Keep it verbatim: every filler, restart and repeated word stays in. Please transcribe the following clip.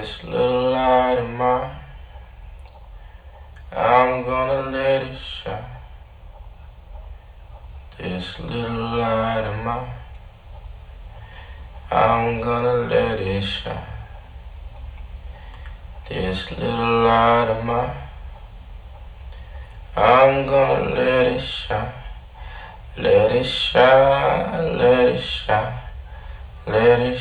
This little light of mine, I'm gonna let it shine. This little light of mine, I'm gonna let it shine. This little light of mine, I'm gonna let it shine. Let it shine, let it shine, let it